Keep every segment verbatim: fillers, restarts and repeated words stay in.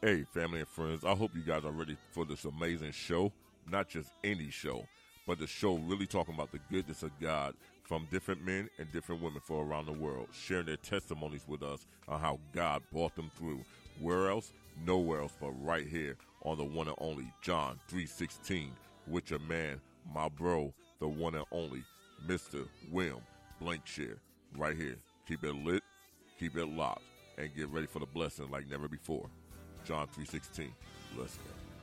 Hey, family and friends, I hope you guys are ready for this amazing show. Not just any show, but the show really talking about the goodness of God from different men and different women from around the world, sharing their testimonies with us on how God brought them through. Where else? Nowhere else but right here on the one and only John three sixteen with your man, my bro, the one and only Mister William Blankshire. Right here. Keep it lit, keep it locked, and get ready for the blessing like never before. John three sixteen. Let's go.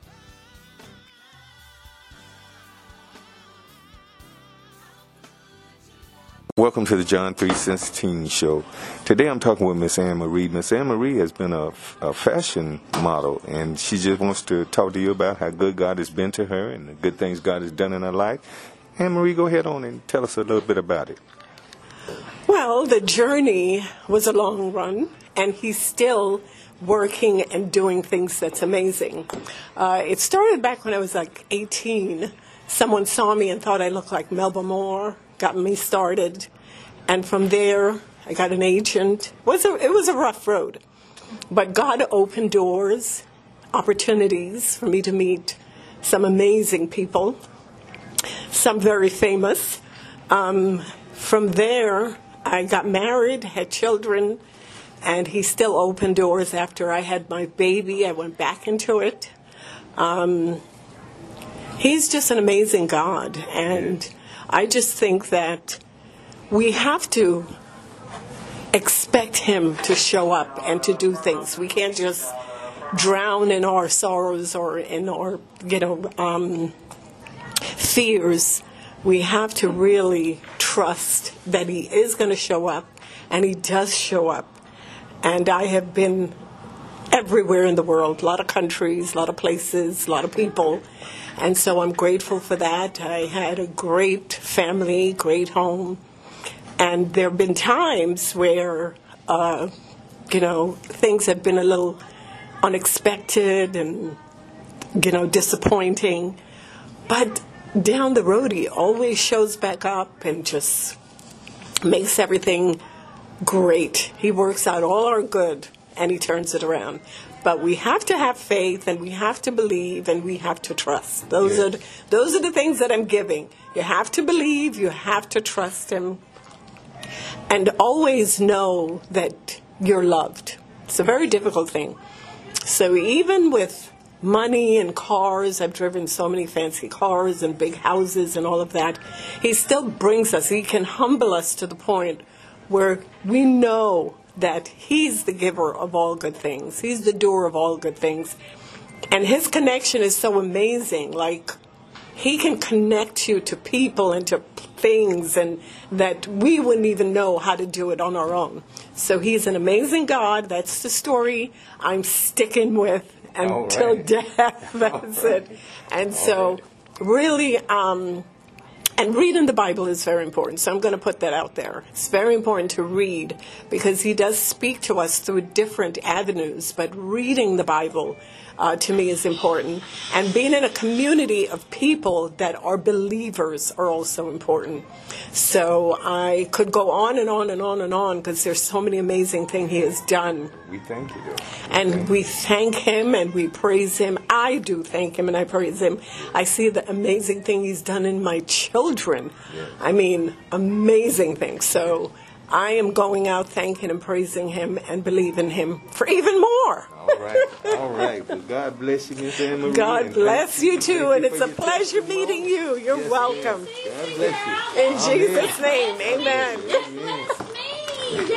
Welcome to the John three sixteen show. Today I'm talking with Miss Anne Marie. Miss Anne Marie has been a, a fashion model, and she just wants to talk to you about how good God has been to her and the good things God has done in her life. Anne Marie, go ahead on and tell us a little bit about it. Well, the journey was a long run, and he's still working and doing things that's amazing. Uh, it started back when I was like eighteen. Someone saw me and thought I looked like Melba Moore, got me started. And from there, I got an agent. It was a, it was a rough road. But God opened doors, opportunities for me to meet some amazing people, some very famous. Um, from there, I got married, had children, and he still opened doors. After I had my baby, I went back into it. Um, he's just an amazing God, and I just think that we have to expect him to show up and to do things. We can't just drown in our sorrows or in our, you know, um, fears. We have to really trust that he is going to show up, and he does show up. And I have been everywhere in the world, a lot of countries, a lot of places, a lot of people. And so I'm grateful for that. I had a great family, great home. And there have been times where, uh, you know, things have been a little unexpected and, you know, disappointing. But down the road, he always shows back up and just makes everything great. He works out all our good, and he turns it around. But we have to have faith, and we have to believe, and we have to trust. Those Yeah. are those are the things that I'm giving. You have to believe, you have to trust him, and always know that you're loved. It's a very difficult thing. So even with money and cars, I've driven so many fancy cars and big houses and all of that, he still brings us, he can humble us to the point where we know that he's the giver of all good things. He's the doer of all good things. And his connection is so amazing. Like, he can connect you to people and to things and that we wouldn't even know how to do it on our own. So he's an amazing God. That's the story I'm sticking with until right. death. That's it. And so really, um, and reading the Bible is very important, so I'm going to put that out there. It's very important to read because he does speak to us through different avenues, but reading the Bible uh, to me is important. And being in a community of people that are believers are also important. So I could go on and on and on and on because there's so many amazing things he has done. We thank you, though. And thank we you. thank him and we praise him. I do thank him and I praise him. I see the amazing thing he's done in my children. Yeah. I mean, amazing things. So I am going out thanking and praising him and believing him for even more. All right. All right. Well, God bless you, Miss Anne Marie. God bless you too, Thank and you it's for a your pleasure testimony. meeting you. You're Yes, welcome. yes. God bless you. In Amen. Jesus' name, amen. Amen.